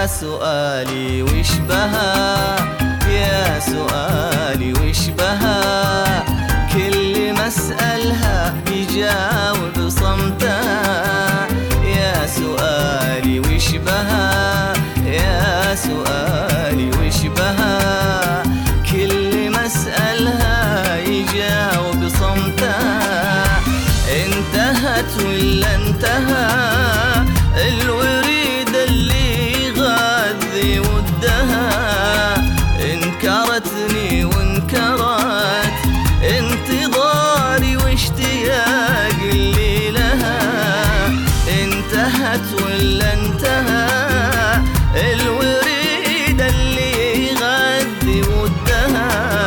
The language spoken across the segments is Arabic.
يا سؤالي وش بها، يا سؤالي وش بها، كل ما اسألها يجاوب صمتها. يا سؤالي وش بها، يا سؤالي وش بها، كل ما اسألها يجاوب صمتها. انتهت ولا انتهى الوريد اللي غذي ودها، انكرتني وانكرت انتظاري واشتياق اللي لها. انتهت ولا انتهى الوريد اللي غذي ودها،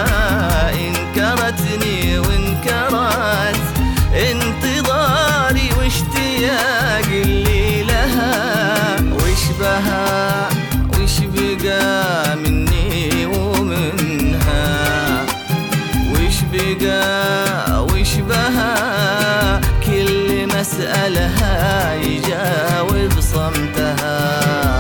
انكرتني وانكرت انتظاري واشتياق اللي لها. وش بها وش بقى مني ومنها، وش بقى وش بها، كل ما اسألها يجاوب صمتها.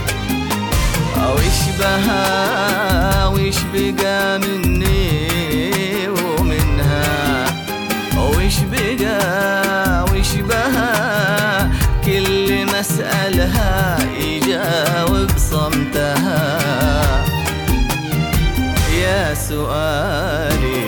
وش بها وش بقى مني ومنها، وش بقى وش بها، كل ما اسألها يجاوب صمتها. يا سؤالي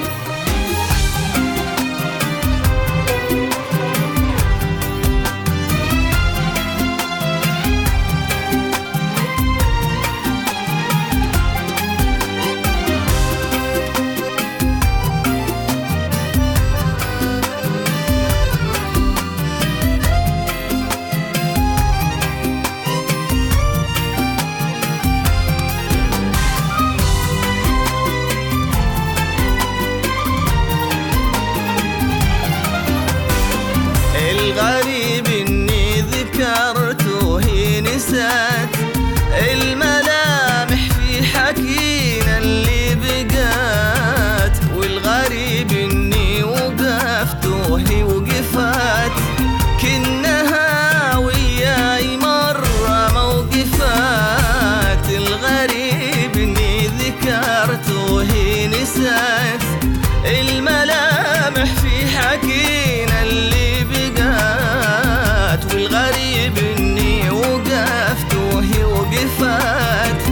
الغريب اني ذكرته هي نسات الملامح في حكينا اللي بقات، والغريب اني وقفت وهي وقفات، كنها وياي مرة موقفات. الغريب اني ذكرته وهي نسات الملامح في حكينا اللي بقات، والغريب اني وقفت وهي وقفات،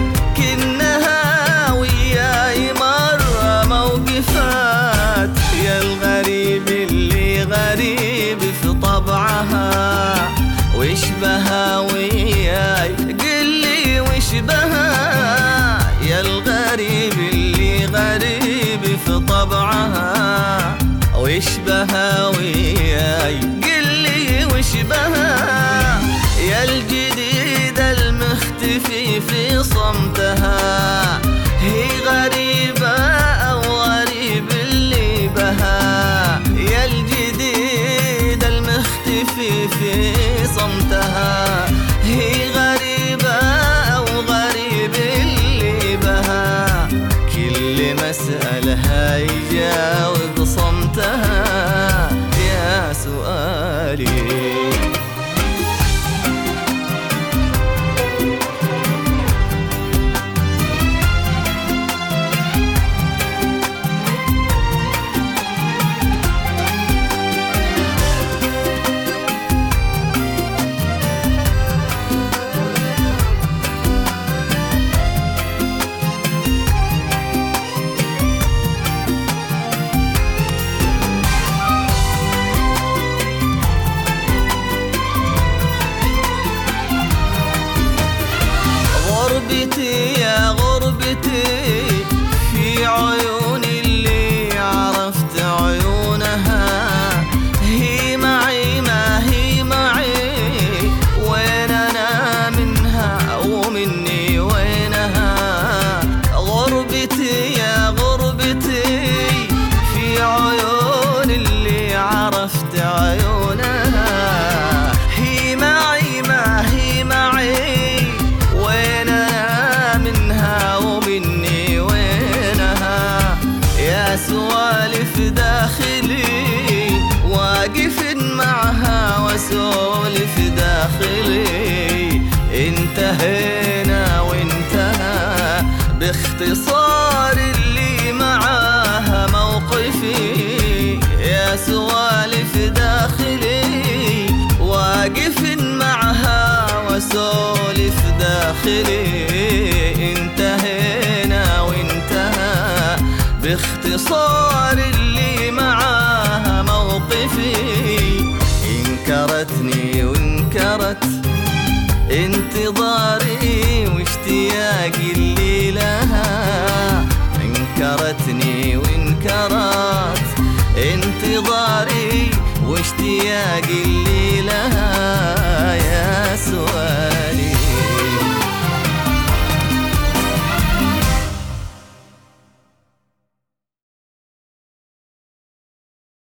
كنها وياي مرة موقفات. يا الغريب اللي غريب في طبعها، وش بها وياي قلي وش بها. يا الغريب اللي غريب في طبعها، وش بها وياي قلي وش بها. يا الجديد المختفي في صمتها، هي غريبة أو غريب اللي بها. يا الجديد المختفي في صمتها، هي غريبة أو غريب اللي بها، كل ما اسألها يجاوب صمتها. يا سؤالي غربتي يا غربتي في عيون اللي عرفت عيونها، هي معي ما هي معي، وين أنا منها ومني وينها. غربتي يا غربتي في عيون اللي عرفت عيونها، هي معي ما هي معي، سوالف داخلي واقف معها واسولف داخلي. انت انتهينا وانتهى باختصار اللي معاها موقفي. يا سوالف داخلي واقف معها وسولف داخلي. انتهينا وانتهى باختصار اللي معاها موقفي. انكرتني وانكرت انتظاري واشتياقي اللي لها. انكرتني وانكرت انتظاري واشتياقي اللي لها. يا سؤال